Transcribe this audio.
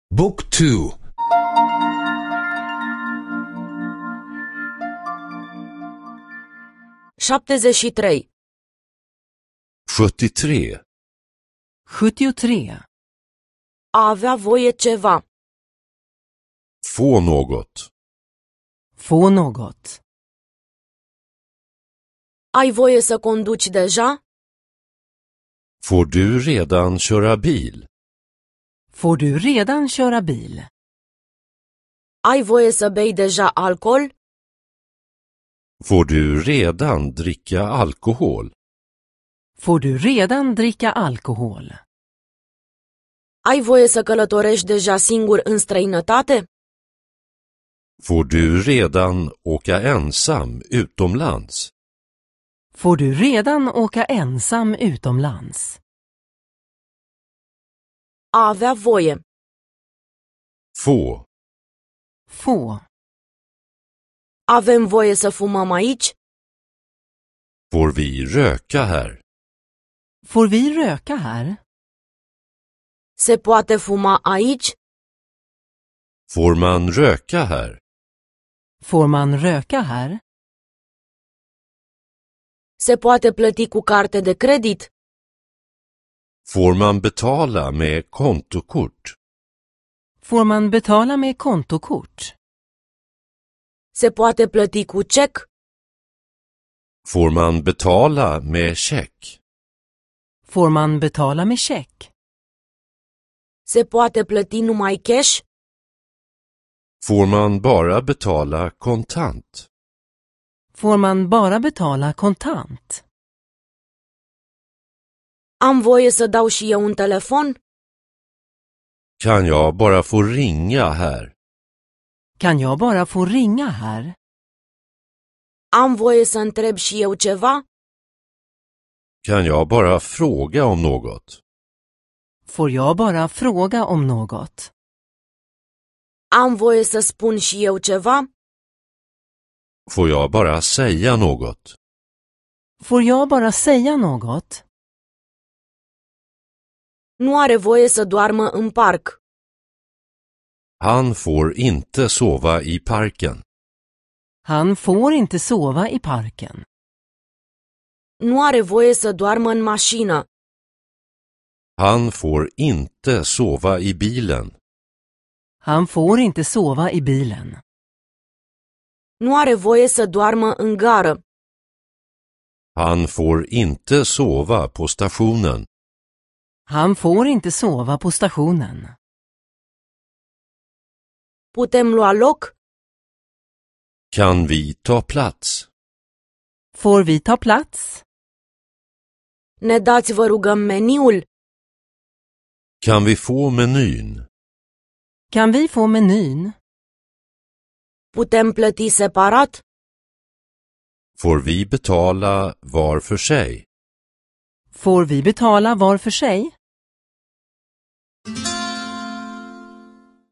Book 2. 73. 73. 73. A avea voie ceva. Få något. Få något. Ai voie să conduci deja? Får du redan köra bil? Får du redan köra bil? Ai voie să bei deja alcool? Får du redan dricka alkohol? Får du redan dricka alkohol? Ai voie să călătorești deja singur în străinătate? Får du redan åka ensam utomlands? Får du redan åka ensam utomlands? A avea voie. Få. Få. Avem voie să fumăm aici? Får vi röka här? Får vi röka här? Se poate fuma aici? Får man röka här? Får man röka här? Se poate plăti cu carte de credit? Får man betala med kontokort? Får man betala med kontokort? Se poate plăti cu cec? Får man betala med check? Får man betala med check? Se poate plăti numai cash? Får man bara betala kontant? Får man bara betala kontant? Am voie să dau și eu un telefon? Kan jag bara få ringa här? Kan jag bara få ringa här? Am voie să întreb și eu ceva? Kan jag bara fråga om något? Får jag bara fråga om något? Am voie să spun și eu ceva? Får jag bara säga något? Får jag bara säga något? Nu are voie să doarmă în parc. Han får inte sova i parken. Han får inte sova i parken. Nu are voie să doarmă în mașină. Han får inte sova i bilen. Han får inte sova i bilen. Nu are voie să doarmă în gară. Han får inte sova på stationen. Han får inte sova på stationen. Putem lua loc? Kan vi ta plats? Får vi ta plats? Ne dați, vă rugăm, meniul? Kan vi få menyn? Kan vi få menyn? Putem plăti separat? Får vi betala var för sig? Får vi betala var för sig?